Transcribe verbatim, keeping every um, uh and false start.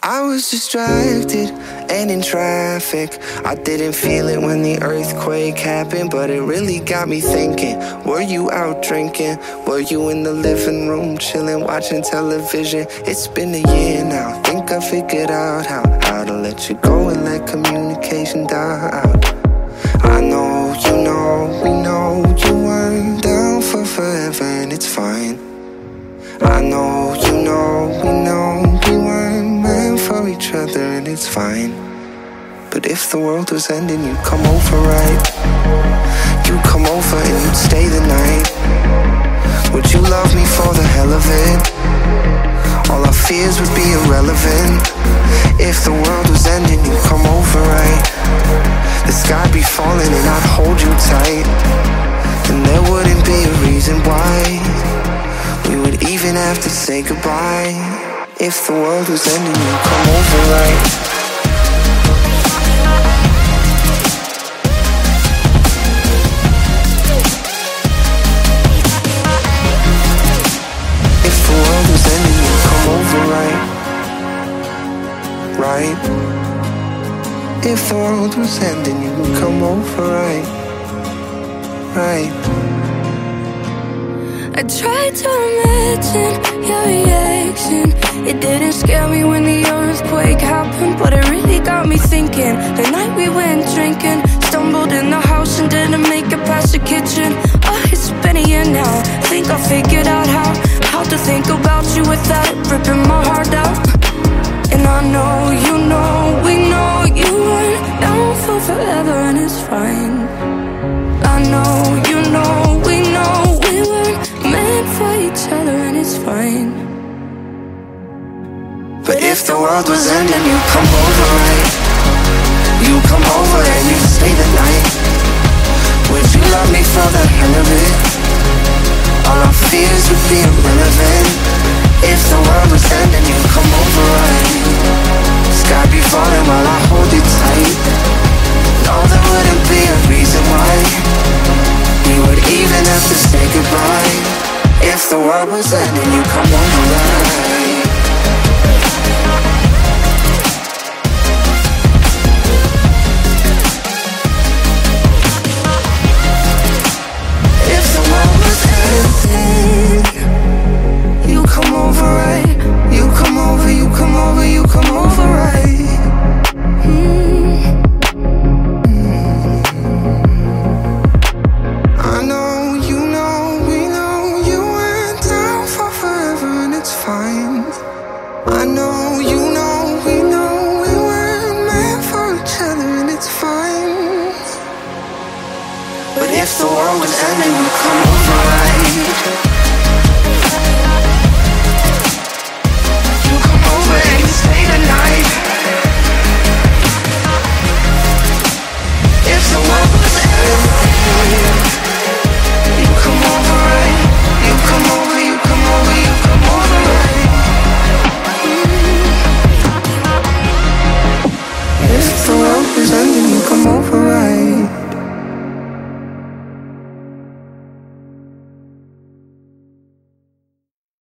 I was distracted and in traffic. I didn't feel it when the earthquake happened, but it really got me thinking. Were you out drinking? Were you in the living room chilling, watching television? It's been a year now. Think I figured out how, how to let you go and let communication die out. I know, you know, we know you weren't down for forever, and it's fine. I know, you know, we know we weren't meant for each other, and it's fine. But if the world was ending, you'd come over, right? You'd come over and you'd stay the night. Would you love me for the hell of it? All our fears would be irrelevant. If the world was ending, you'd come over, right? The sky'd be falling and I'd hold you tight, and there wouldn't be a reason why we would even have to say goodbye. If the world was ending, you'd come over, right? If the world was ending, you'd come over, right? Right? If the world was ending, you would come over, right? Right? I tried to imagine your reaction. It didn't scare me when the earthquake happened, but it really got me thinking. The night we went drinking, stumbled in the house and didn't make it past the kitchen. Oh, it's been a year now. Think I figured out how How to think about you without it ripping my heart out. And I know, you know, we know you weren't down for forever, and it's fine. I know, you know, we know we weren't meant for each other, and it's fine. But if the world was ending, you come over, right? You come over and you stay the night. Would you love me for the hell of it? All our fears would be irrelevant. If the world was ending, you come over,